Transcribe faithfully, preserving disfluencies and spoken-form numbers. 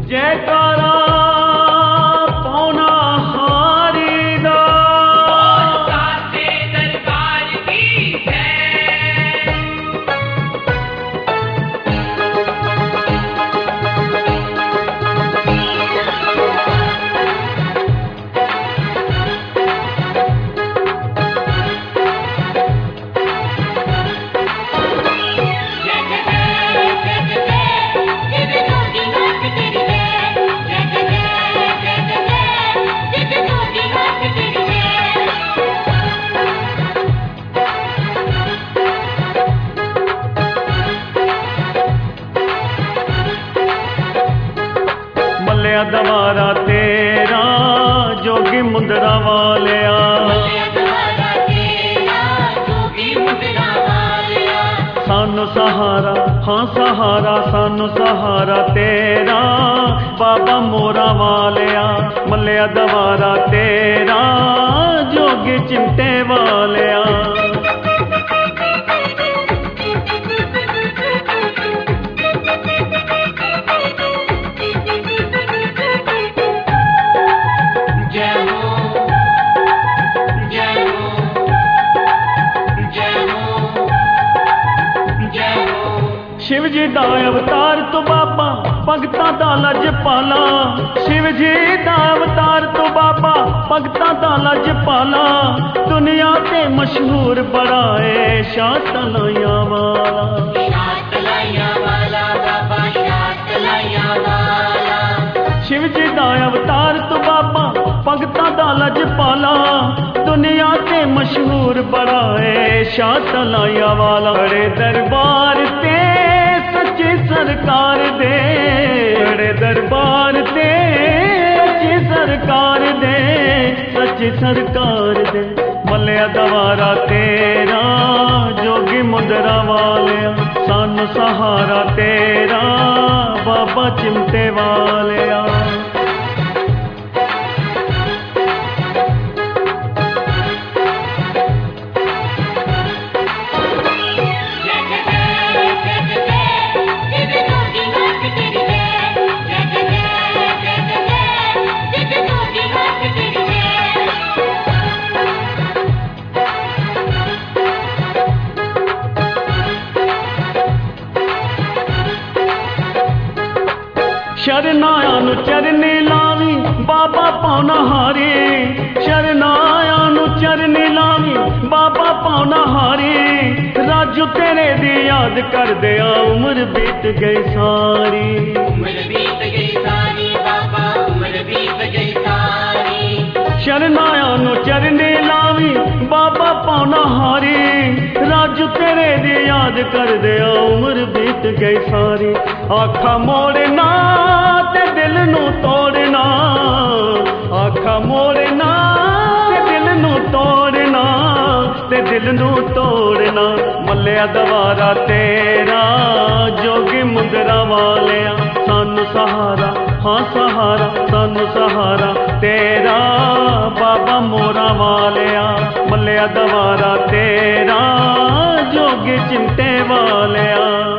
जयकारा पौना हारी दा साचे दरबार की जय। मल्लिया दवारा तेरा जोगी मुंदरा वालिया सानू सहारा हाँ सहारा सानू सहारा तेरा बाबा मोरा वालिया मल्लिया दवारा तेरा जोगी चिमटे वालिया शिव जी दा अवतार तो बाबा भगतां दा लजपाला शिव जी दा अवतार तो बाबा भगतां दा लजपाला दुनिया ते मशहूर बड़ा है शाह तलाया वाला शिव जी दा अवतार तो बाबा भगतां दा लजपाला दुनिया ते मशहूर बड़ा है शाह तलाया वाला बड़े दरबार ते सच्ची सरकार दे बड़े दरबार ते सच्ची सरकार दे सच्ची सरकार दे मल्लिया दवारा तेरा जोगी मुंदरा वालिया सानू सहारा तेरा बाबा चिमटे वालिया शरनाया नु चरनी लावी बाबा पौना हारी शरनाया नु चरनी लावी बाबा पौना हारी राजू तेरे दी याद कर दिया उम्र बीत गई सारी उम्र बीत गई सारी बाबा उम्र बीत गई सारी शरनाया नु चरनी लावी बाबा पौना हारी राजू तेरे दी याद कर दिया उम्र बीत गई सारी आखा मोड़ना ते दिल नू तोड़ना आखा मोड़ना ते दिल नू तोड़ना ते दिल नू तोड़ना मल्लिया दवारा तेरा जोगी मुंदरा वालिया सानू सहारा हाँ सहारा सानू सहारा तेरा बाबा मोरा वालिया मल्लिया दवारा तेरा जोगी चिमटे वालिया।